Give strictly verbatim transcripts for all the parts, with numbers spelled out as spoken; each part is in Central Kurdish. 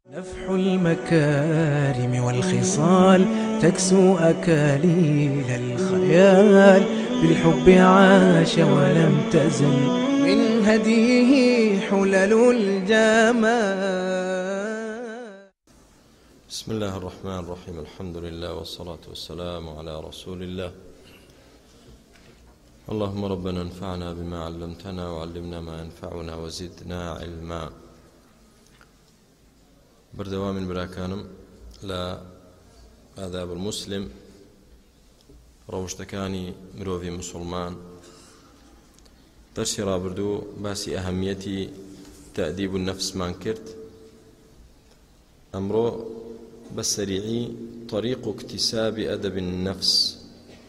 نفح المكارم والخصال تكسو أكاليل الخيال، بالحب عاش ولم تزل من هديه حلل الجمال. بسم الله الرحمن الرحيم. الحمد لله والصلاة والسلام على رسول الله. اللهم ربنا انفعنا بما علمتنا وعلمنا ما ينفعنا وزدنا علما. بردوام من براكانم لا آداب المسلم روشتكاني مروفي مسلمان. درسي رابردو باسي أهميتي تأديب النفس مان كرت أمرو بسريعي طريق اكتساب أدب النفس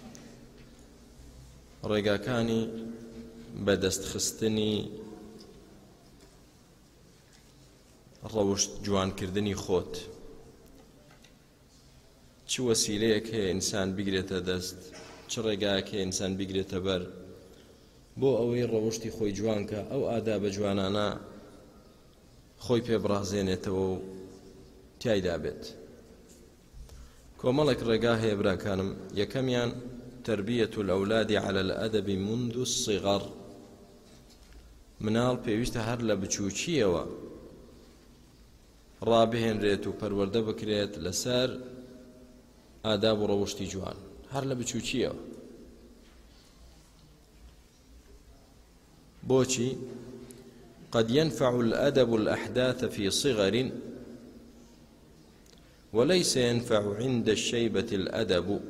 ڕێگاکانی بەدەستخستنی ڕەوشت جوانکردنی خۆت. چ وەسیلەیەک هەیە ئینسان بگرێتە دەست، چ ڕێگایەک هەیە ئینسان بگرێتە بەر بۆ ئەوەی ڕەوشتی خۆی جوانکە، ئەو ئادابە جوانانە خۆی پێبڕازێنێتەوە و تیایدا بێت. کۆمەڵێک ڕێگا هەیە براکانم. یەکەمیان تربية الأولاد على الأدب منذ الصغر. مناڵ پێویستە هەر لە بچووچیەوە ڕابهێنرێت و پەروەردە بکرێت لەسەر ئاداب و ڕەوشتی جوان، هەر لە بچووچیەوە. بۆچی؟ قد ينفع الأدب الأحداث في صغر وليس ينفع عند الشيبة الأدب.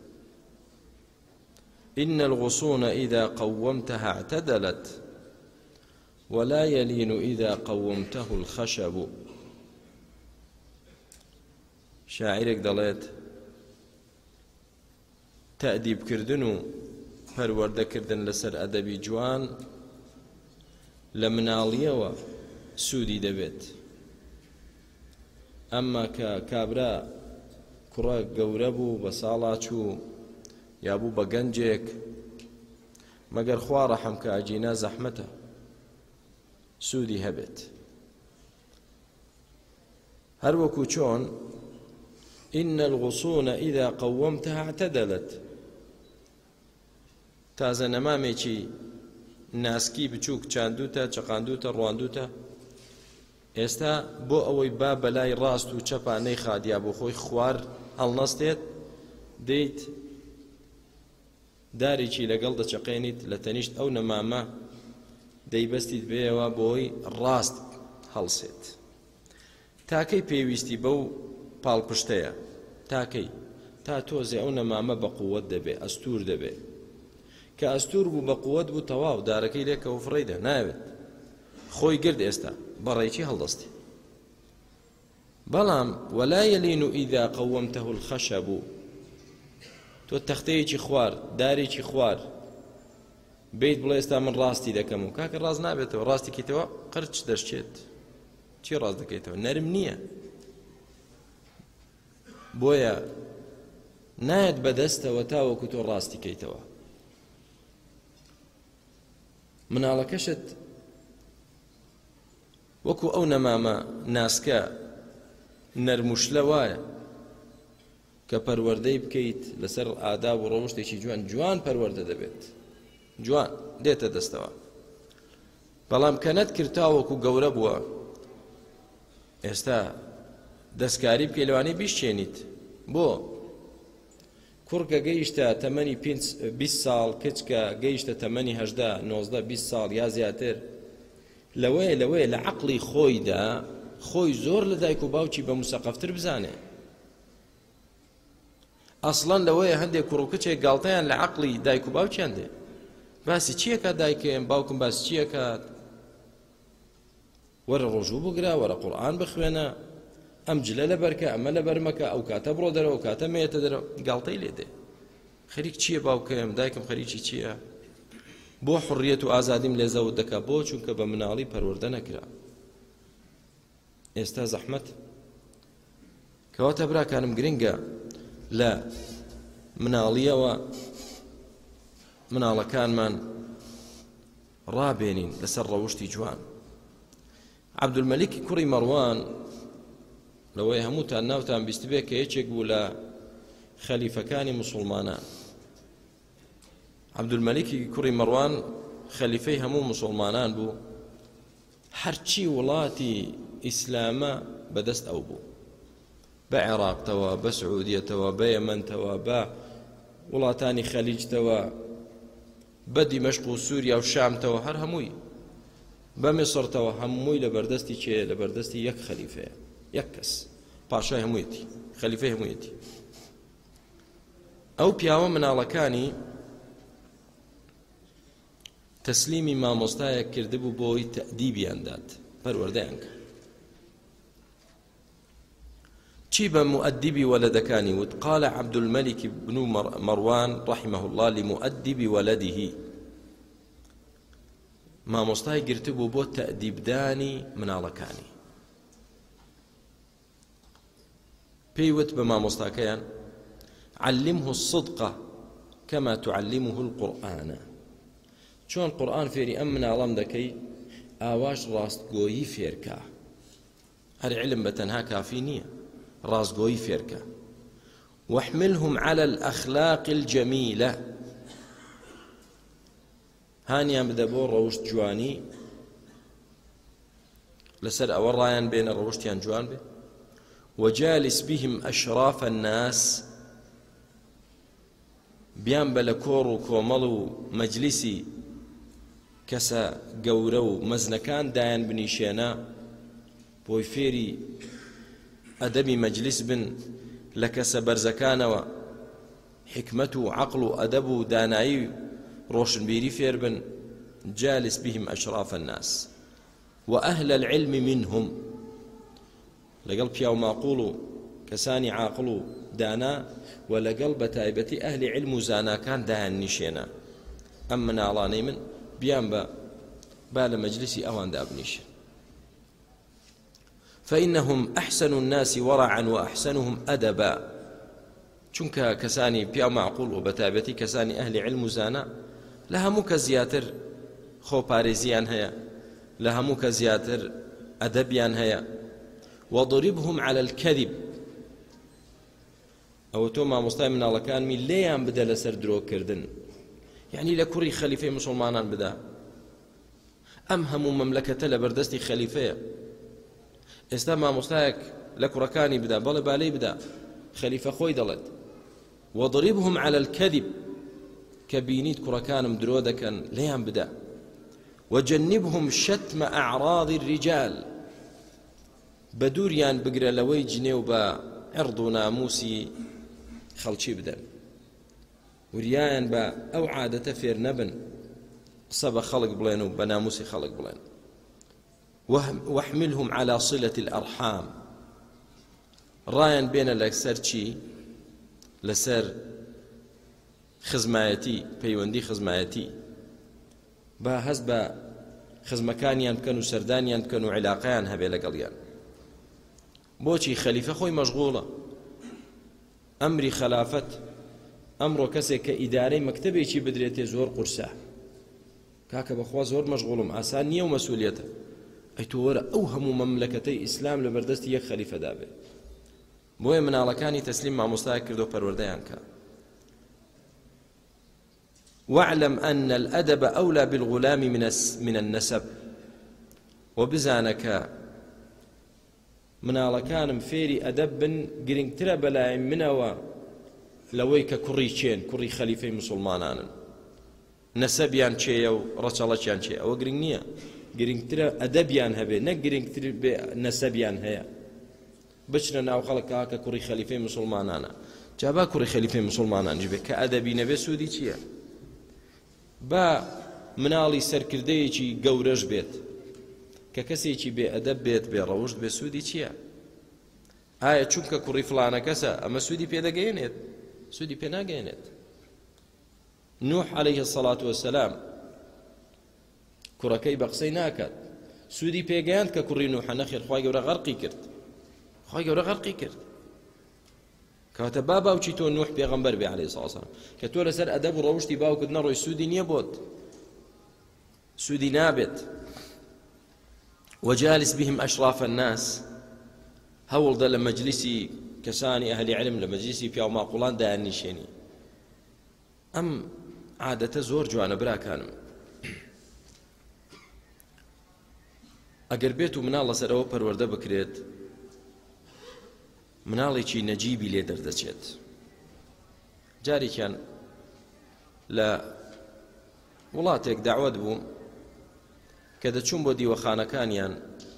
إن الغصون إذا قومتها اعتدلت ولا يلين إذا قومته الخشب. شاعرك دلت تأديب كردن پەروەردە کردن لەسەر ئەدەبی جوان لە مناڵیەوە سوودی دەبێت. ئەمما کە کابرا کوڕە گەورە بوو بە ساڵا چوو یا بوو بە گەنجێک، مەگەر خوا ڕەحەم کە ئەجینا زەحمەتە سوودی هەبێت. هەر وەکو چۆن إن الغصون إذا قومتها اعتدلت. تازە نەمامێکی ناسکی بچووک چاندوتە، چەقاندوتە، ڕواندوتە، ئێستا بۆ ئەوەی با بەلای ڕاست و چەپانەی خادیا بۆ خۆی خوار هەڵنەستێت، دەیت دارێکی لەگەڵ دەچەقێنیت لە تەنیشت ئەو نەمامە دەیبەستیت بێەوە بۆی ڕاست هەڵسێت. تاکەی پێویستی بەو پاڵپشتەیە، تاکەی تا تۆزێ ئەو نەمامە بە قووەت دەبێ، ئەستور دەبێ. کە ئەستور بوو بە قووەت بوو تەواو دارەکەی لێکەوە فڕێیدا ناوێت خۆی گرد ئێستا بەڕێکی هەڵدەستی. بەڵام ولا يلين إذا قومته الخشب. تۆ تەختەیەکی خوار، دارێکی خوار بیت بڵێ ئێستا من ڕاستی دەکەم و کاکە ڕاست نابێتەوە، ڕاستی کەیتەوە قرچ دەشتێت. چی ڕاست دەکەیتەوە؟ نەرم نییە. بۆیە نایەت بەدەستەوە تاوەکو تۆ ڕاستی کەیتەوە. مناڵەکەشت وەکو ئەو نەمامە ناسکە نەرموشلە وایە کە پەروەردەی بکەیت لەسەر ئاداب و ڕەوشتێکی جوان، جوان پەروەردە دەبێت، جوان دێتە دەستەوە. بەڵام کە نەتکرد تاوەکو گەورە بووە، ئێستا دەستکاری بکەی لەوانەی بیشتێنیت. بۆ کوڕکە گەیشتە تەمەنی بیست ساڵ، کچکە گەیشتە تەمەنی هەژدە نۆزدە بیست ساڵ یا زیاتر، لەوەیە لەوەیە لە عەقڵی خۆیدا خۆی زۆر لە دایک و باوکی بە موسەقەفتر بزانێ. ئەسڵەن لەوەیە هەندێک کوڕ و کچێک گاڵتەیان لە عەقڵی دایک و باوکیان دێ. باسی چیەکە دایکم باوکم باسی چیەکات؟ وەرە ڕۆژوو بگرە، وەرە قورئان بخوێنە، ئەم جلە لەبەرکە، ئەمە لەبەرمەکە، ئەو کاتە بڕۆ دەرەوە، ئەو کاتە مێتە دەرەوە. گاڵتەی لێ دێ. خەریک چییە باوکەم، دایکم خەریکی چییە؟ بۆ حڕیەت و ئازادیم لێزەوت دەکا، بۆ چونکە بە مناڵی پەروەردە نەکرا. ئێستا زەحمەت. کەواتە براکانم گرنگە لە مناڵیەوە مناڵەکانمان ڕابێنین لەسەر ڕەوشتی جوان. عەبدولمەلیکی کوڕی مەڕوان لەوەی هەمووتان ناوتان بیست بێت کە یەکێک بوو لە خەلیفەکانی موسڵمانان. عەبدولمەلیکی کوڕی مەڕوان خەلیفەی هەموو موسڵمانان بوو، هەرچی وڵاتی ئیسلامە بەدەست ئەو بوو، بە عێراقتەوە، بە سعودیەتەوە، بە یەمەنتەوە، بە وڵاتانی خەلیجتەوە، بە دیمەشق و سووریا و شامتەوە، هەر هەمووی بە میسڕتەوە، هەمووی لە بەردەستی چێ؟ لە بەردەستی یەک خەلیفەیە، یەک کەس، پاشای هەموویەتی، خەلیفەی هەموویەتی. ئەو پیاوە مناڵەکانی تەسلیمی مامۆستایەک کردبوو بۆی تەئدیبیان دات، پەروەردەیان کرد. چی بە مؤدبی وەلەدەکانی وت؟ قال عەبدولمەلیک بن مەڕوان رحمه الله لمؤدبی وەلەدیه، مامۆستای گرتبوو بۆ تەئدیبدانی مناڵەکانی. پێی وت بە مامۆستاکەیان علمه الصدق كما تعلمه القرآن، چۆن قورآن فێری ئەم مناڵەم دەکەی ئاواش ڕاستگۆیی فێرکە. هەر علم بەتەنها کافی نییە، ڕاستگۆیی فێرکە. واحملهم على الأخلاق الجميلة، هانیان بدە بۆ ڕەوشت جوانی، لەسەر ئەوە ڕایان بێنە ڕەوشتیان جوان بێ. وجالس بهم أشراف الناس، بیان بە لە کۆڕ و کۆمەڵ و مەجلیسی کەسە گەورە و مەزنەکان دایان بنیشێنە، بۆی فێری ئەدەبی مەجلیس بن لە کەسە بەرزەکانەوە، حکمت و عەقڵ و ئەدەب و دانایی ڕۆشنبیری فێر بن. جالس بهم أشراف الناس وأهل العلم منهم، لەگەڵ پیا و ماقوڵ و کەسانی عاقڵ و دانا و لەگەڵ بە تایبەتی ئەهلی علم و زاناکان دایان نیشێنە. ئەم مناڵانەی من بیان بە با لە مەجلیسی ئەوان دابنیشن. فإنهم أحسن الناس ورعا وأحسنهم أدبا، چونکە کەسانی پیا و معقوڵ و بە تایبەتی کەسانی ئەهلی علم و زانا لە هەموو کە زیاتر خۆپارێزیان هەیە، لە هەموو کە زیاتر ئەدەبیان هەیە. وضربهم على الكذب، ئەوە تۆ مامۆستای مناڵەکانمی لێیان بدە لەسەر درۆکردن، یعنی لە کوڕی خەلیفەی موسڵمانان بدا. ئەم هەموو مەملەکەتە لە بەردەستی خەلیفەیە، ئێستا مامۆستایەک لە کوڕەکانی بدا، بەڵێ بالەی بدا، خەلیفە خۆی دەڵێت. وضربهم على الكذب، کە بینیت کوڕەکانم درۆ دەکەن لێیان بدا. وجنبهم شتم أعراض الرجال، بەدووریان بگرە لەوەی جنێ و بە عێرض و ناموسی خەڵکی بدەن، وریایان بە ئەو عادەتە فێر نەبن قسە بە خەڵک بڵێن و بە ناموسی خەڵک بڵێن. واحملهم على صلة الأرحام، ڕایان بێنە لەسەر چی؟ لەسەر خزمایەتی، پەیوەندی خزمایەتی، با هەست بە خزمەکانیان بکەن و سەردانیان بکەن و عیلاقەیان هەبێ لەگەڵیان. بۆچی؟ خەلیفە خۆی مەشغوڵە، ئەمری خەلافەت ئەمڕۆ کەسێک کە ئیدارەی مەکتەبێکی بدرێتێ زۆر قورسە، کاکە بەخوا زۆر مەشغوڵم، ئاسان نییە و مەسئولیەتە. ئەی تۆ وەرە ئەو هەموو مەملەکەتەی ئیسلام لە بەردەستی یەک خەلیفەدا بێ. بۆیە مناڵەکانی تەسلیم مامۆستای کردو پەروەردەیان کە. واعلم أن الأدب أولى بالغلام من النسب، وبزانك مناڵەکانم فێری ئەدەب بن گرنگترە بەلای منەوە لەوەی کە کوڕی چێن، کوڕی خەلیفەی موسڵمانانن، نەسەبیان چێیە و ڕەچەڵەکیان چێ، ئەوە گرنگ نییە، گرنگترە ئەدەبیان هەبێ، نەک گرنگتر بێ نەسەبیان هەیە. بچنە ناو خەڵک کە کوڕی خەلیفەی موسڵمانانە، جابا کوڕی خەلیفەی موسڵمانانجی بێ، کە ئەدەبی نەبێ سوودی چییە؟ با مناڵی سەرکردەیەکی گەورەش بێت کە کەسێکی بێ ئەدەب بێت، بێ ڕەوشت بێ، سوودی چییە؟ ئایا چونکە کوڕی فڵانە کەسە ئەمە سوودی پێدەگەێنێت؟ سوودی پێ ناگەێنێت. نوح عەلەیهی السەڵات وەسەلام کوڕەکەی بە قسەی ناکات، سوودی پێگەیاند کە کوڕی نوحە نەخێر، خوای گەورە غەرقی کرد، خوای گەورە غەرقی کرد. کەواتە با باوکی تۆ نوح پێغەمبەر بێ عەلەیهی السەڵات وەسەلام، کە تۆ لەسەر ئەدەب و ڕەوشتی باوکت نەڕۆی، سوودی نییە بۆت، سوودی نابێت. وجالس بهم أشراف الناس، هەوڵدە لە مەجلیسی کەسانی ئەهلی علم لە مەجلیسی پیا و ماقوڵان دایاننیشێنی. ئەم عادەتە زۆر جوانە براکانم. ئەگەر بێت و مناڵ لەسەرەوە پەروەردە بکرێت، مناڵێکی نەجیبی لێ دەردەچێت. جارێکیان لە وڵاتێک داوەت بووم کە دەچوون بۆ دیوەخانەکانیان،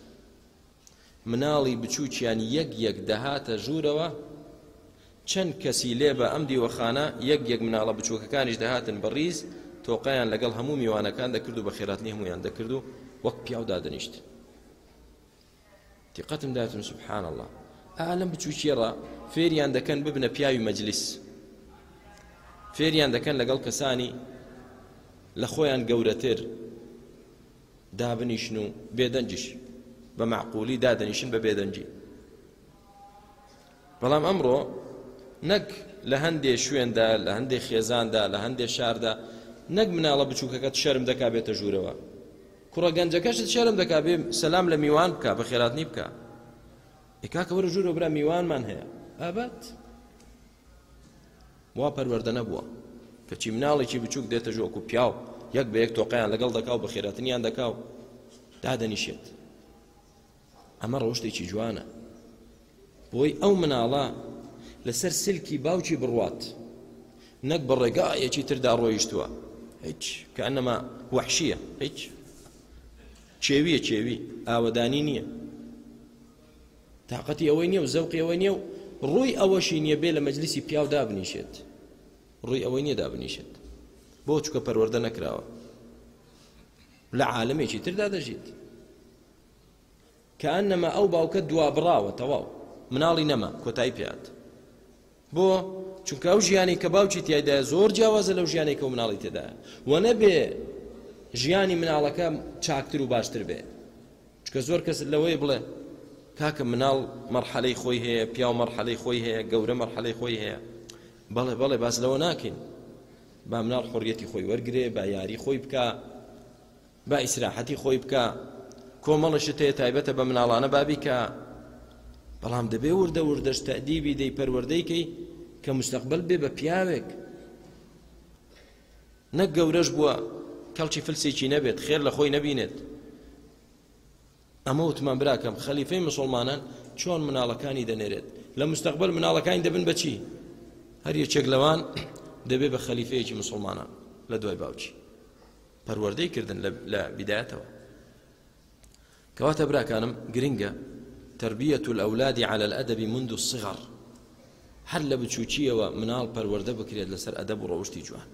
مناڵی بچووکیان یەک یەک دەهاتە ژوورەوە، چەند کەسی لێ بە ئەم دیوەخانە یەک یەک مناڵە بچووکەکانیش دەهاتن بەڕیز، تۆقەیان لەگەڵ هەموو میوانەکان دەکرد و بە خێراتنی هەمویان دەکرد و وەک پیاو دادەنیشت. تیقەتم داتم سبحان الله، ئالەم بچووکیێڕە فێریان دەکەن ببنە پیاوی مەجلیس، فێریان دەکەن لەگەڵ کەسانی لە خۆیان گەورەتر دابنیشن و بێدەنجش بە معقولی دادەنیشن بە بێدەنجی. بەڵام ئەمڕۆ نەک لە هەندێ شوێندا، لە هەندێ خێزاندا، لە هەندێ شاردا نەک مناڵە بچووکەکەت شەرم دەکا بێتە ژوورەوە، کوڕە گەنجەکەشت شەرم دەکا بێ سەلام لە میوان بکە، بە خێراتنی بکە، ئێکاکە وەرە ژوورەوە برا میوانمان هەیە. ئابەت وا پەروەردە نەبووە کەچی مناڵێکی بچووک دێتە ژوور وەکو پیاو یەک بە یەک تۆقەیان لەگەڵ دەکا و بە خێراتنیان دەکا و دادەنیشێت. ئەمە ڕۆشتێکی جوانە بۆی ئەو مناڵە لەسەر سلکی باوکی بڕوات، نەک بە ڕێگایەکی تردا ڕۆیشتووە، هیچ کەئەنەما وەحشیە، هیچ چێویە، چێوی ئاوەدانی نییە، تاقەتی ئەوەی نییە و زەوقی ئەوەی نییە و ڕووی ئەوەشی نییە بێ لە مەجلیسی پیاو دابنیشێت، ڕووی ئەوەی نییە دابنیشێت. بۆ چکە پەروەردە نەکراوە، لە عالەمێکی تردا دەژیت، کەئەنەما ئەو باوکە دوا بڕاوە تەواو، مناڵی نەما کۆتایی پێات. بۆ چونکە ئەو ژیانی کە باوکی تیایدایە زۆر جیاوازە لەو ژیانی کە و مناڵی تێدایە، و نەبێ ژیانی مناڵەکە چاکتر و باشتر بێ. چونکە زۆر کەس لەوەی بڵێ کاکە مناڵ مەرحەلەی خۆی هەیە، پیاو مەرحەلەی خۆی هەیە، گەورە مەرحەلەی خۆی هەیە. بەڵێ بەڵێ باس لەوە ناکەین، با مناڵ حۆریەتی خۆی وەرگرێ، با یاری خۆی بکە، با ئیسراحەتی خۆی بکە، کۆمەڵشت هەیە تایبەتە بە مناڵانە بابیکە. بەڵام دەبێ وردە وردەش تەئدیبی دەی پەروەردەیکەی کە مستەقبل بێ بە پیاوێک، نەک گەورەش بووە کەڵکی فلسێکی نەبێت، خێر لە خۆی نەبینێت. ئەمە وتمان براکەم خەلیفەی مسلمانان چۆن مناڵەکانی دەنێرێت، لە مستەقبل مناڵەکانی دەبن بە چی؟ هەر یەکێک لەوان دەبێ بە خەلیفەیەکی مسلمانان لە دوای باوکی پەروەردەی کردن لە بیدایەتەوە. کەواتە براکانم گرنگە تربية الأولاد على الأدب منذ الصغر، هەر لە بچووکیەوە مناڵ پەروەردە بکرێت لەسەر ئەدەب و ڕەوشتی جوان.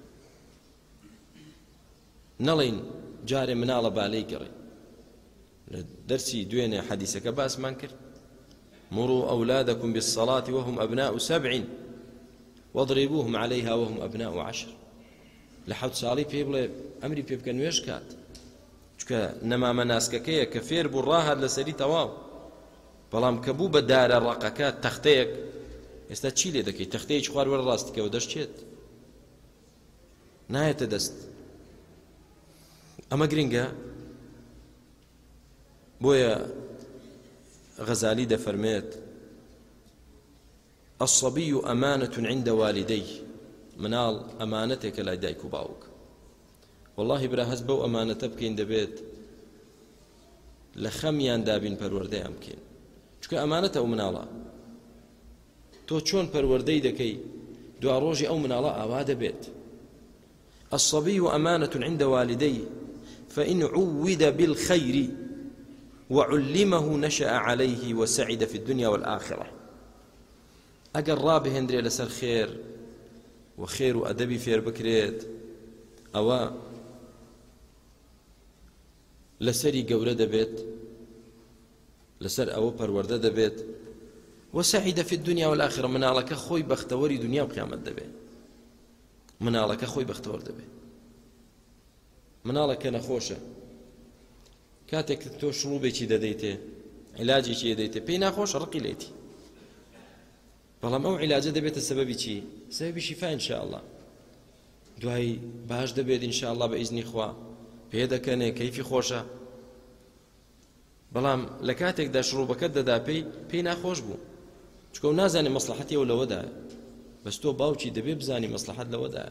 نەڵێن جارێ مناڵە بالەی گەڕێ، لە دەرسی دوێنێ حەدیسەکە باسمان کرد، مروا أولادكم بالصلاة وهم أبناء سبع واضربوهم عليها وهم أبناء عشر. لە حەوت ساڵی پێ بڵێ ئەمری پێ بکە نوێژ کات، چونکە نەمامە ناسکەکەیە کە فێر بوو ڕاهات لەسەری تەواو، بەڵام کە بوو بە دارە ڕقەکە تەختەیەک، ئێستا چی لێ دەکەیت؟ تەختەیەکی خوار وەرە ڕاستیکەوە دەشتێت، نایەتە دەست. ئەمە گرنگە. بۆیە غەزالی دەفەرمێت الصبي أمانة عند والديه، مناڵ ئەمانەتێکە لای دایک و باوک. والله برا هەست بەو ئەمانەتە بکەین دەبێت لە خەمیان دابین پەروەردەیان بکەین، چونکە ئەمانەتە ئەو مناڵە. تۆ چۆن پەروەردەی دەکەی دوا ڕۆژی ئەو مناڵە ئاوا دەبێت. الصبي أمانة عند والديه فإن عود بالخير وعلمه نشأ عليه وسعد في الدنيا والآخرة. ئەگەر ڕابهێنرێ لەسەر خێر و خێر و ئەدەبی فێر بکرێت، ئەوە لەسەری گەورە دەبێت، لەسەر ئەوە پەروەردە دەبێت، وسعد في الدنيا والآخرة. مناڵەکە خۆی بەختەوەری دنیا و قیامەت دەبێت، مناڵەکە خۆی بەختەوەر دەبێت. مناڵەکە نەخۆشە، کاتێک تۆ شڵوبێکی دەدەیتێ، عیلاجێکی دەدەیتێ، پێی ناخۆشە، ڕقی لێتی، بەڵام ئەو عیلاجە دەبێتە سەبەبی چی؟ سەبەبی شیفا ئینشاء الله. دوای باش دەبێت ئینشاء الله بە ئیزنی خوا، پێ دەکەنێ، کەیفی خۆشە. بەڵام لە کاتێکدا شڕوبەکەت دەدا پێی پێی ناخۆش بوو چکە و نازانێ مەسلحەتیەوە لەوەدایە بەس تۆ باوکی دەبێ بزانی مەسلحەت لەوەدایە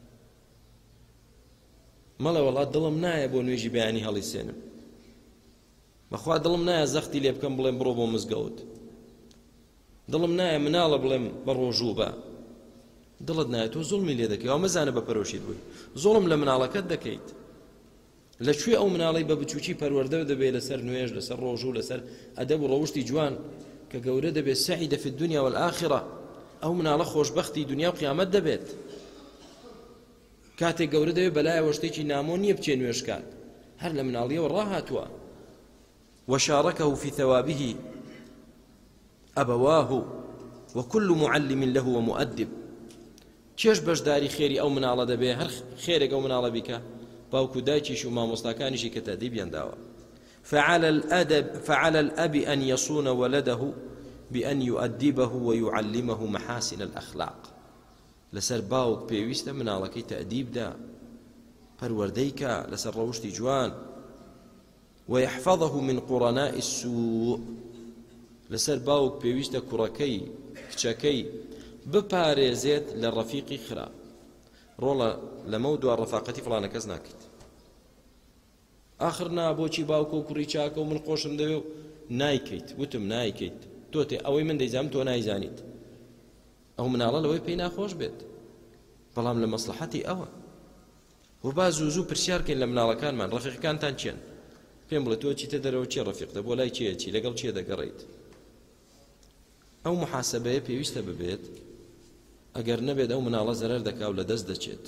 مەڵێ وەڵات دڵم نایە بۆ نوێژی بەیانی هەڵیسێنم بەخوا دڵم نایە زەختی لێ بکەم بڵێم بڕۆ بۆ مزگەوت دڵم نایە مناڵە بڵێم بە ڕۆژوو بە دڵت نایە تۆ زوڵمی لێ دەکەی ئەو مەزانە بە پەرۆشیت بووی زوڵم لە مناڵەکەت دەکەیت لەکوێ ئەو مناڵەی بە بچووکی پەروەردە دەبێت لەسەر نوێژ لەسەر ڕۆژوو لەسەر ئەدەب و ڕەوشتی جوان کە گەورە دەبێت سەعیدە فی الدنیا والآخرە ئەو مناڵە خۆشبەختی دنیا و قیامەت دەبێت کاتێک گەورە دەبێت بەلایەوە شتێکی نامۆ نییە بچێ نوێژکات هەر لە مناڵیەوە ڕاهاتووە وشاركه في ثوابه أبواه وكل معلم له ومؤدب چێش بەشداری خێری ئەو مناڵە دەبێ هەر خێرێک ئەو مناڵە بیکە باوکو دایکیش و مامۆستاکانیشی کە تەدیبیان داوە فعلى الأدب فعلى الأب أن يصون ولده بأن يؤدبه ويعلمه محاسن الأخلاق لسر باوک پێویستە مناڵەکەی تەدیب دا پەروەردەیکە لەسەر ڕەوشتی جوان ويحفظه من قرناء السوء لسر باوک پێویستە کوڕەکەی کچەکەی بپارێزێت لە ڕەفیقی خراپ ڕۆڵە لەمە دووە ڕەفاقەتی فڵانە کەس ناکەیت آخر نا بۆچی باوکە و کوڕی چاکە و من خۆشم دەوێ و نایکەیت وتم نایکەیت تۆ تێ ئەوەی من دەیزانم تۆ نایزانیت ئەو مناڵە لەوەی پێی ناخۆش بێت بەڵام لە مەسلحەتی ئەوە و با زوو زوو پرسیارکەین لە مناڵەکانمان ڕەفیقەکانتان چێن پێم بڵێ تۆ چیتە دەرەوە چێ ڕەفیقتە بۆ لای چێیەکی لەگەڵ چێ دەگەڕێیت ئەو محاسبەیە پێویستە ببێت ئەگەر نەبێت ئەو مناڵە زەرەر دەکا و لە دەست دەچێت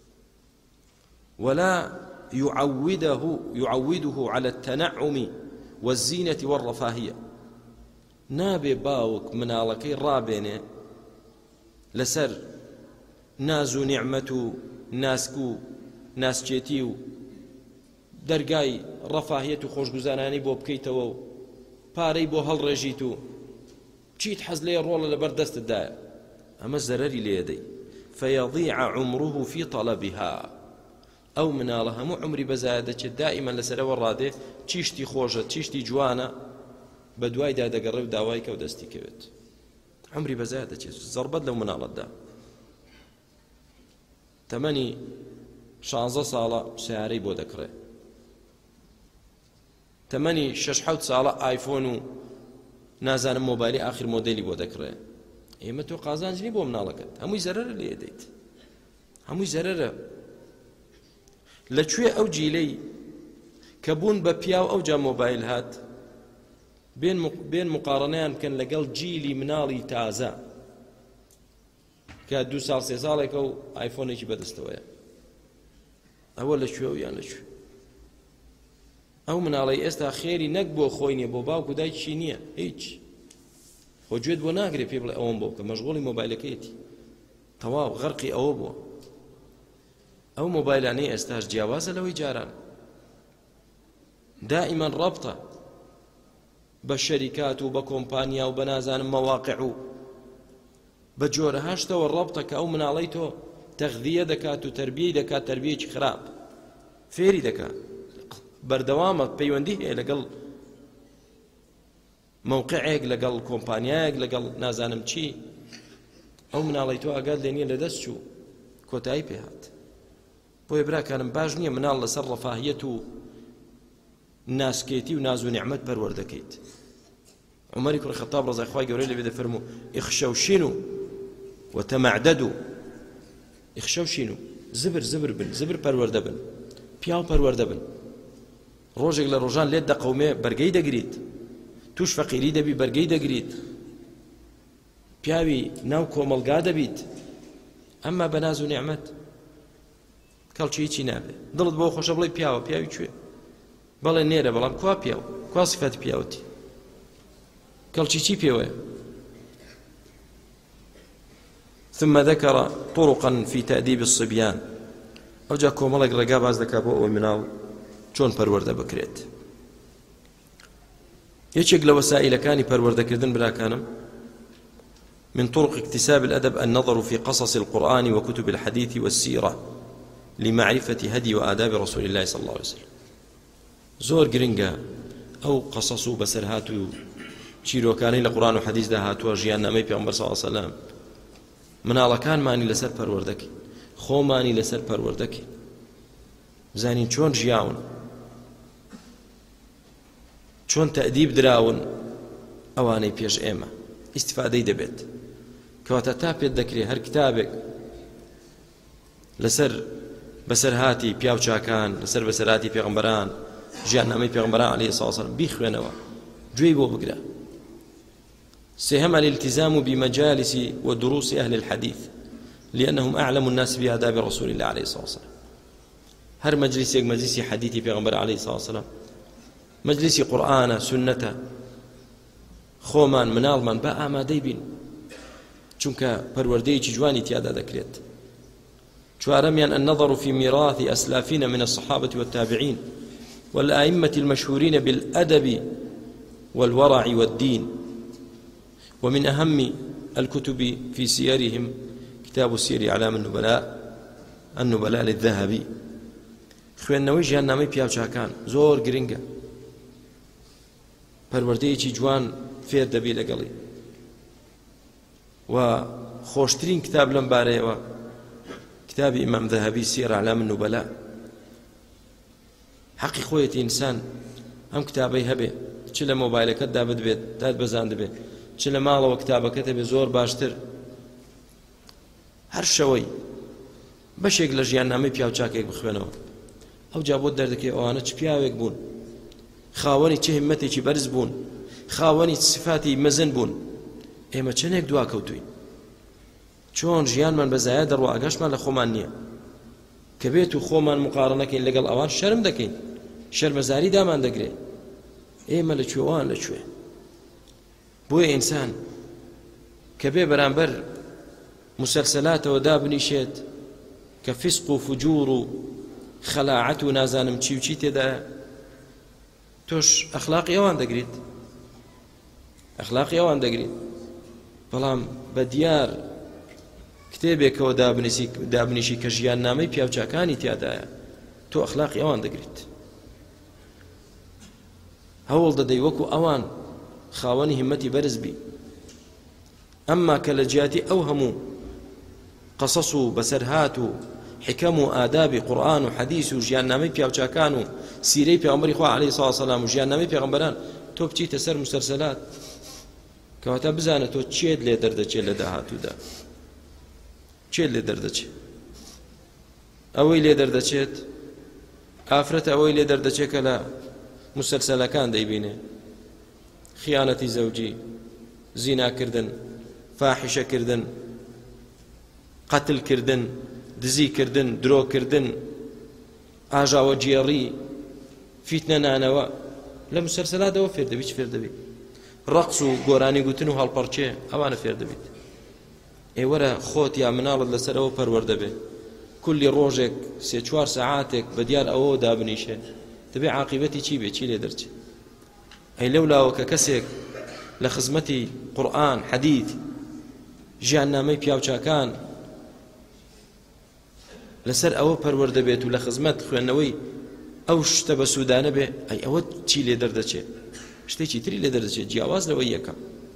ولا يعوده يعوده على التنعم والزينة والرفاهية نابێ باوک مناڵەکەی ڕابێنێ لەسەر ناز و نیعمەت و ناسک و ناسچێتی و دەرگای ڕەفاهیەت و خۆشگوزارانی بۆ بکەیتەوە و پارەی بۆ هەڵڕێژیت و چیت حەز لێ ڕۆڵە لەبەر دەستتدایە ئەمە زەرەری لێدەی فيضيع عمره في طلبها ئەو مناڵە هەموو عمری بەزایە دەچێت دائیمەن لەسەرەوە ڕادێ چیشتی خۆشە چیشتی جوانە بە دوایدا دەگەڕێ و داوای کە و دەستی کەوێت عمری بەزایە دەچێت زەربەت لەو مناڵەتدا تەمەنی شانزە ساڵە سیارەی بۆ دەکڕێ تەمەنی شەش حەوت ساڵە ئایفۆن و نازانم مۆبایلی ئاخر مۆدێلی بۆ دەکڕێ ئێمە تۆ قازانجنی بۆ مناڵەکەت هەمووی زەرەرە لێ دەیت هەمووی زەرەرە لەکوێ ئەو جیلەی کە بوون بە پیاو ئەو جا مۆبایل هات بێن مقارنەیان بکەن لەگەڵ جیلی مناڵی تازە کە دوو ساڵ سێ ساڵێکە و ئایفۆنێکی بەدەستەوەیە ئەوە لەکوێ و یان لەکوێ ئەو مناڵی ئێستا خێری نەک بۆ خۆی نییە بۆ باوک و دایکی نییە هیچ خۆ گوێت بۆ ناگرێ پێ بڵێ ئەوەم بۆ کە مەشغوڵی مۆبایلەکەیەتی تەواو غەرقی ئەوە بووە ئەو مۆبایلانەی ئێستاش جیاوازە لەوەی جاران دائیمەن ڕەبتە بە شەریکات و بە کۆمپانیا و بە نازانم مەواقع و بە جۆرە هەشتەوە ڕەبتە کە ئەو مناڵەی تۆ تەغذیە دەکات و تەربیەی دەکات تەربیەیەکی خراپ فێری دەکات بەردەوامە پەیوەندی هەیە لەگەڵ موقعێک لەگەڵ کۆمپانیایەک لەگەڵ نازانم چی ئەو مناڵی تۆ ئاگات لێ نییە لە دەست چوو کۆتایی پێهات بۆیە براکانم باش نییە مناڵ لەسەر ڕەفاهیەت و ناسکێتی و ناز و نیعمەت پەروەردەکەیت عومەری کوڕی خەتاب ڕەزای خوای گەورەی لەبێ دەفەرموو ئیخشەوشینوا وتەمەعدەدوا ئیخشەوشینوا زبر زبر بن زبر پەروەردە بن پیاو پەروەردە بن ڕۆژێک لە ڕۆژان لێت دەقەومێ بەرگەی دەگریت توش فەقیری دەبی بەرگەی دەگریت پیاوی ناو کۆمەلگا دەبیت ئەمما بە ناز و نیعمەت کەڵکی هیچی نابێ دڵت بۆ خۆشە بڵێ پیاوە پیاوی کوێ بەڵێ نێرە بەڵام کوا پیاو کوا سفەتی پیاوەتی کەڵکی چی پێوەیە ثم ذكر طرقا في تأديب الصبيان ئەو جا کۆمەڵێک ڕێگا باز دەکا بۆ ئەوەی مناڵ چۆن پەروەردە بکرێت یەکێک لە وەسائلەکانی پەروەردەکردن براکانم من طرق اكتساب الأدب النظر في قصص القرآن وكتب الحديث والسيرة لمعرفة هدي وآداب رسول الله صلى الله عليه وسلم زۆر گرنگە ئەو قەسەس و بەسەرهات و چیرۆکانەی لە قورئان و حەدیثدا هاتووە ژیاننامەی پێغەمبەر صلی الله علیه وسلم مناڵەکانمانی لەسەر پەروەردەکەین خۆمانی لەسەر پەروەردەکەین زانین چۆن ژیاون چۆن تەئدیب دراون ئەوانەی پێش ئێمە ئیستیفادەی دەبێت کەواتە تا پێت دەکرێت هەر کتابێک لەسەر بەسەرهاتی پیاو چاکان لەسەر بەسەرهاتی پێغەمبەران ژیاننامەی پێغەمبەران عەلەیهی سڵاو وسەلام بیخوێنەوە گوێی بۆ بگرە سێهەم الالتزام بمجالس ودروس أهل الحديث لأنهم أعلم الناس بآداب رسول الله عليه الصلاة والسلام هر مجلس يك مجلس حديثي پیغمبر عليه الصلاة والسلام مجلس قرآن سنة خومان منال من با آمادەی بین چونکە پەروەردەیەکی جوانی تیادا دەکرێت چوارەمیان النظر في ميراث أسلافنا من الصحابة والتابعين والأئمة المشهورين بالأدب والورع والدين ومن أهم الكتب في سيرهم كتاب سير أعلام النبلاء النبلاء للذهبي خوێندنەوەی ژیاننامەی پیاوچاکان زۆر گرنگە پەروەردەیەکی جوان فێر دەبی لەگەڵی و خۆشترین کتاب لەم بارەیەوە کتابی ئیمام ذەهەبی سیر ئەعلام النوبەلا حەقی خۆیەتی ئینسان ئەم کتابەی هەبێ چ لە مۆبایلەکەتدا بدبێت داد بەزان دەبێت چ لە ماڵەوە کتابەکەت هەبێ زۆر باشتر هەر شەوەی بەشێک لە ژیاننامەی پیاوچاکێک بخوێنەوە ئەو جا بۆ دەردەکەی ئەوانە چ پیاوێک بوون خاوەنی چه هیممەتێکی بەرز بوون خاوەنی سفاتی مەزن بوون ئێمە چەندێک دواکەوتوین چۆن ژیانمان بەزایە دەڕوا ئاگاشمان لە خۆمان نییە کە بێت و خۆمان مقارنەکەین لەگەڵ ئەوان شەرم دەکەین شەرمەزاری دامان دەگرێت ئێمە لە کوێوان لەکوێ بۆیە ئینسان کە بێ بەرامبەر مسلسلاتەوە دابنیشێت کە فیسق و فجور و خەلاعەت و نازانم چی و چی تێدایە تۆش ئەخلاقی ئەوان دەگریت ئەخلاقی ئەوان دەگریت بەڵام بە دیار کتێبێکەوە دابنیشی کە ژیاننامەی پیاوچاکانی تیادایە تۆ ئەخلاقی ئەوان دەگریت هەوڵ دەدەی وەکو ئەوان خاوەنی هیممەتی بەرز بی ئەمما کە لە جیاتی ئەو هەموو قەسەس و بەسەرهات و حکەم و ئادابی قورئان و حەدیث و ژیاننامەی پیاوچاکان و سیرەی پێغەمبەری خوا عەلەیهی سڵاو وسەلام و ژیاننامەی پێغەمبەران تۆ بچیتە سەر مسەلسەلات کەواتە بزانە تۆ چێت لێ دەردەچێت لە داهاتوودا چێت لێ دەردەچێت ئەوەی لێ دەردەچێت ئافرەتە ئەوەی لێ دەردەچێت کە لە مسەلسەلەکان دەیبینێ خیانەتی زەوجی زیناکردن فاحیشەکردن قەتلکردن دزیکردن درۆکردن ئاژاوە جێڕی فیتنە نانەوە لە مسەلسەلاتەوە فێر دەبی چ فێر دەبی ڕەقس و گۆرانی گوتن و هەڵپەڕچێ ئەوانە فێر دەبیت ئێ وەرە خۆت یا مناڵت لەسەرەوە پەروەردەبێ کولی ڕۆژێک سێ چوار سەعاتێک بەدیار ئەوە دابنیشێ دەبێ عاقیبەتی چی بێ چی لێ دەرچێ ئەی لەولاوە کە کەسێک لە خزمەتی قورئان حەدیث ژیاننامەی پیاوچاکان لەسەر ئەوە پەروەردە بێت و لە خزمەت خوێندنەوەی ئەو شتە بە سوودانە بێ ئەی ئەوە چی لێ دەردەچێت شتێکی تری لێ دەردەچێت جیاواز لەوەی یەکەم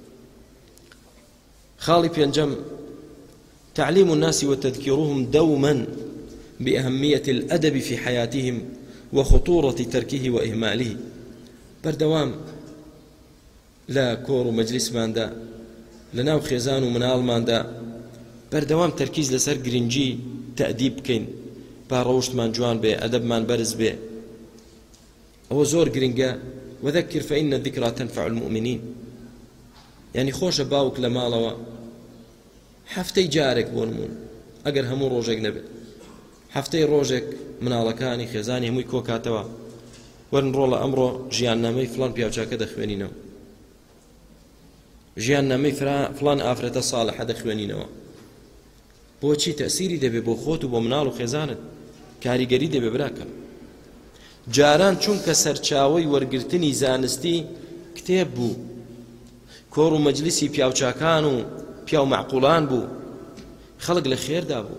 خاڵی پێنجەم تعليم الناس وتذكيرهم دوما بأهمية الأدب في حياتهم وخطورة تركه وإهماله بردوام لا كور مجلس ماندا لناو خيزان ومنال ماندا بردوام تركيز لسر گرنجي تأديب كين باروشت من جوان بي أدب من برز بي هو زور گرنجا وذكر فإن الذكرى تنفع المؤمنين يعني خوش باوك لمالوا حفتي جارك بونمون اگر همو روجك نبي حفتي روجك مناڵەکانی خێزانی هەمووی کۆکاتەوە وەرن ڕۆڵە ئەمڕۆ ژیاننامەی فڵان پیاوچاکە دەخوێنینەوە ژیاننامەی فڵان ئافرەتە ساڵحە دەخوێنینەوە بۆچی تەسیری دەبێ بۆ خۆت و بۆ مناڵ و خێزانت کاریگەری دەبێ براکەم جاران چونکە سەرچاوەی وەرگرتنی زانستی کتێب بوو کۆڕ و مەجلیسی پیاوچاکان و پیاو معقولان بوو خەڵک لە خێردا بوو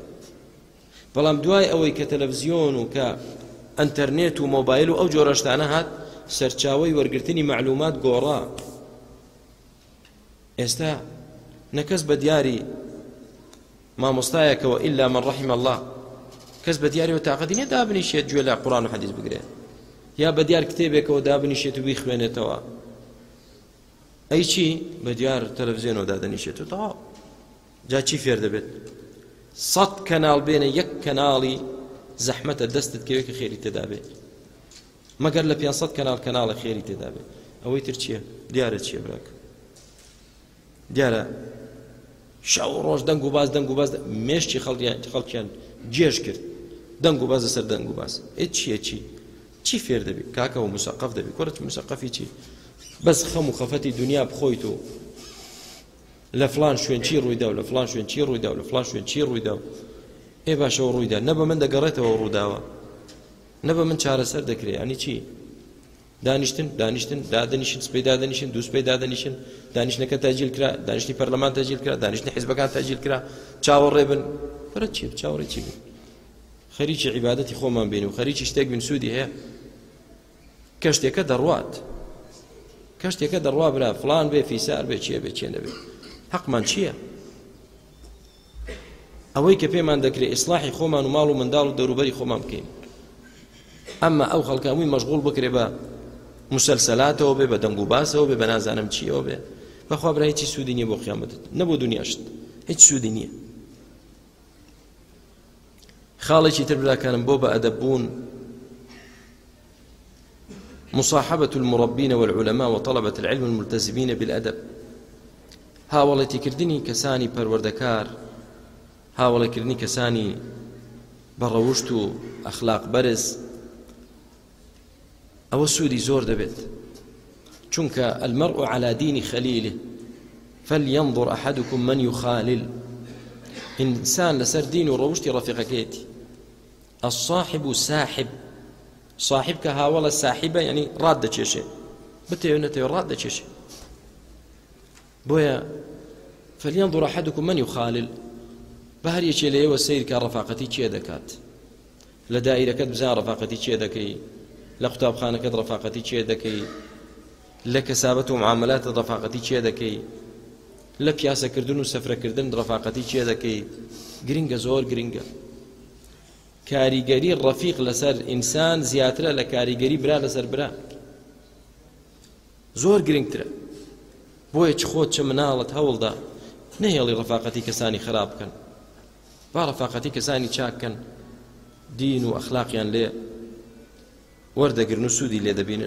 بەڵام دوای ئەوەی کە تەلەڤیزیۆن و کە ئەنتەرنێت و مۆبایل و ئەو جۆرە شتانە هات سەرچاوەی وەرگرتنی معلومات گۆڕا. ئێستا نەکەس بە دیاری مامۆستایەکەوە ئیلا من ڕەحیم الله کەس بە دیاریەوە تاقەتی نییە دابنیشێت گوێ لە قورئان و حەدیث بگرێت، یا بە دیار کتێبێکەوە دابنیشێت و بیخوێنێتەوە. ئەی چی بە دیار تەلەڤیزیۆنەوە دادەنیشێت و تەواو. جا چی فێر دەبێت؟ سەد کەناڵ بێنە یەک کەناڵی زەحمەتە دەستت کەوێت کە خێری تێدا بێت، مەگەر لە پێنج سەد کەناڵ کەناڵە خێری تێدا بێت. ئەوەی تر چییە؟ دیارە چییە براکە؟ دیارە شەو ڕۆژ دەنگ و باز دەنگ و باز مێشتی خەڵکیان جێژ کرد، دەنگ و باز لەسەر دەنگ و باز. ئێ چییە چی؟ چی فێر دەبێت؟ کاکەوە موسەقەف دەبێت. کۆرەت موسەقەفی چی؟ بەس خەم و خەفەتی دنیا بخۆیت و لە فلان شوێن چی ڕوویدا و لە فلان شوێن چی ڕوویدا و لە فلان شوێن چی ڕوویدا و ئێ باشەوە ڕوویدا، نە بە من دەگەڕێتەوە ڕووداوە، نە بە من چارەسەر دەکرێت. ئەنی چی؟ دانیشتن دانیشتن دادەنیشن سبەی دادەنیشن دوو سبەی دادەنیشن، دانیشتنەکە تاجیل کرا، دانیشتنی پەرلەمان تاجیل کرا، دانیشتنی حیزبەکان تاجیل کرا، چاوەڕێ بن. بەرە چی؟ چاوەڕێ چی بن؟ خەریکی عیبادەتی خۆمان بین و خەریکی شتێک بن سوودی هەیە. کەشتێکە دەڕوات، کەشتێکە دەڕوا برا فلان بێ فیسار بێ چیە بێ چێ نەبێ، حەقمان چییە؟ ئەوەی کە پێمان دەکرێت ئیسلاحی خۆمان و ماڵ و منداڵ و دەوروبەری خۆمان بکەین. ئەمما ئەو خەڵکە هەمووی مەشغوڵ بکرێ بە مسلسلاتەوە بێ، بە دەنگ و باسەوە بێ، بە نازانم چیەوە بێ، بەخوا برا هیچی سوودی نییە بۆ قیامەتت، نەبۆ دنیاشت هیچ سوودی نییە. خاڵێکی تر براکانم بۆ بە ئەدەب بوون مصاحبة المربين والعلماء وطلبة العلم الملتزمين بالأدب. هاوڵێتی کردنی کەسانی پەروەردەکار، هاوڵێ کردنی کەسانی بەڕەوشت و ئەخلاق بەرز، ئەوە سوودی زۆر دەبێت. چونکە المرء على دين خليله فلينظر أحدكم من يخالل. إنسان لسر دين وڕەوشتی ڕەفیقەکەیەتی. الصاحب ساحب، صاحب کە هاوڵە ساحبە یعنی ڕاد دەچێشێ، بتێوێ نەتێوێ ڕاد دەچێشێ. بۆیە فلينظر أحدكم من يخالل. بە هەر یەکێ لە ئێوە سەیر کە ڕەفاقەتی چێ دەکات، لە دائیرەکەت بزان ڕەفاقەتی چێ دەکەی، لە قوتابخانەکەت ڕەفاقەتی چێ دەکەی، لە کەسابەت و معاملاتت ڕەفاقەتی چێ دەکەی، لە پیاسەکردن و سەفرەکردن ڕەفاقەتی چێ دەکەی. گرنگە، زۆر گرنگە. کاریگەری ڕەفیق لەسەر ئینسان زیاترە لە کاریگەری برا لەسەر برا، زۆر گرنگترە. بۆیە چ خۆت چ مناڵت هەوڵدا نەهێڵی ڕەفاقەتی کەسانی خراپ بکەن، با ڕەفاقەتی کەسانی چاک بکەن، دین و ئەخلاقیان لێ وەردەگرن و سوودی لێ دەبینن.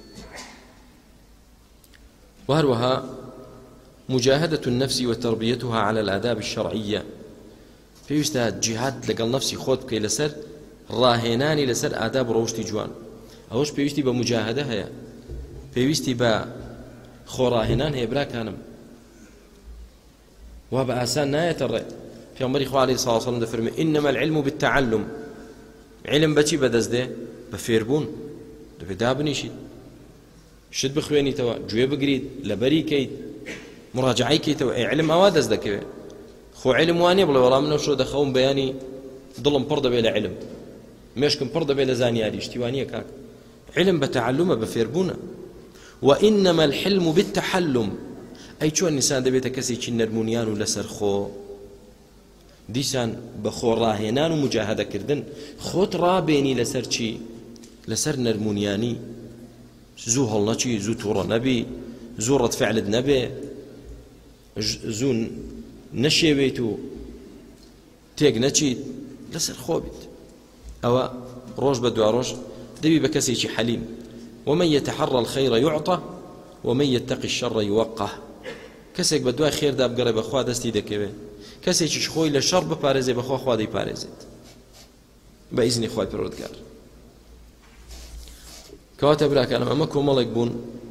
وهروەها مجاهدة النفس وتربيتها على الآداب الشرعية. پێویستە جیهاد لەگەڵ نفسی خۆت بکەی لەسەر ڕاهێنانی لەسەر ئاداب و ڕەوشتی جوان. ئەوەش پێویستی بە مجاهدە هەیە، پێویستی بە خۆڕاهێنان هەیە براکانم. وا بە ئاسان نایەتە ڕێ. پێغەمبەری خوا عەلەیهی سەڵاتو وسەلام دەفەرمێ ئینەما العلم بالتعلم. علم بەچی بەدەست دێ؟ بە فێربوون. دەبێت دابنیشیت، شت بخوێنیتەوە، گوێ بگریت، لەبەری کەیت، مراجعەی کەیتەوە. ئەی علم ئەوا دەست دەکەوێت. خۆ علم وانێ بڵێ وەڵام منە شۆ دەخەوم بەیانی دڵم پڕ دەبێت لە علم، مێشکم پڕ دەبێت لە زانیاری. شتیوانیە کاک. علم بە تەعەلومە، بە فێربوونە. وإنما الحلم بالتحلم. أي چۆن نیسان دەبێتە کەسێکی نەرمونیان و لەسەر خۆ، دیسان بە خۆ ڕاهێنان و مجاهدەکردن خۆت ڕابێنی لەسەر چی؟ لەسەر نەرمونیانی. زوو هەڵ نەچی، زوو تووڕە نەبی، زوو ڕەتفعلت نەبێ، زوو نەشێوێت و تێک نەچیت، لەسەر خۆ بیت. ئەوە ڕۆژ بە دوا ڕۆژ دەبی بە کەسێکی حەلیم. ومن يتحرى الخير يعطى ومن يتقي الشر يوقه. کەسێک بە دوای خێردا بگەڕێ بەخوا دەستی دەکەوێت، کەسێکیش خۆی لە شەڕ بپارێزێ بەخوا خوا دەیپارێزێت بە ئیزنی خوای پەروەردگار. کەواتە براکانم ئەمە کۆمەڵێک بوون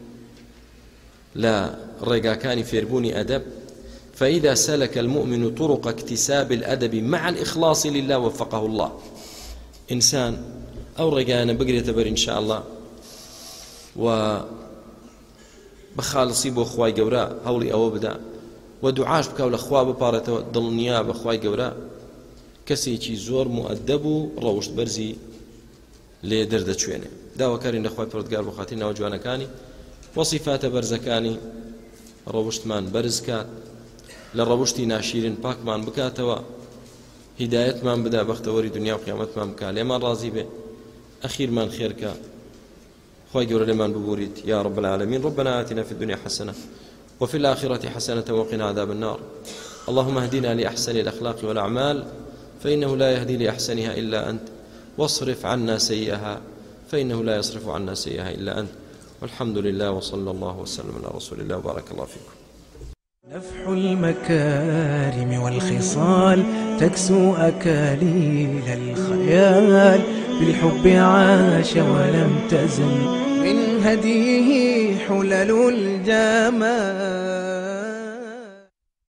لە ڕێگاکانی فێربوونی ئەدەب. فإذا سلك المؤمن طرق اكتساب الأدب مع الإخلاص لله وفقه الله. إنسان أو ڕێگایانە بگرێتە بەر إن شاء الله و بخالصی بۆ خوای گەورە هەوڵی ئەوە بدا و دوعاش بکە و لە خوا بپارێتەوە، دڵنیا بە خوای گەورە کەسێکی زۆر مؤدەب و ڕەوشت بەرزی لێ دەردەچوێنێ. داواکاری لەخوای پەروەردگار بۆ خاتری ناو جوانەکانی وەصیفاتە بەرزەکانی ڕەوشتمان بەرزکات لە ڕەوشتی ناشیرن پاکمان بکاتەوە هیدایەتمان بدا بەختەوەری دنیا و قیامەتمان بکات لێمان ڕازی بێ ئەخیرمان خێرکە خی گەورە لێمان ببوريت يا رب العالمين. ربنا آتنا في الدنيا حسنة وفي الآخرة حسنة وقنا عذاب النار. اللهم اهدنا لأحسن الأخلاق والأعمال فإنه لا يهدي لأحسنها إلا أنت، واصرف عنا سيئها فإنه لا يصرف عنا سيئها إلا أنت. والحمد لله وصلى الله وسلم على رسول الله وبارك الله فيكم. نفح المكارم والخصال تكسو أكاليل الخيال، بالحب عاش ولم تزل من هديه حلل الجمال.